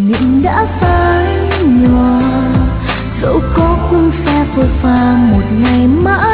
miệng đã phai nhòa, dẫu có cũng sẽ phôi pha một ngày mãi.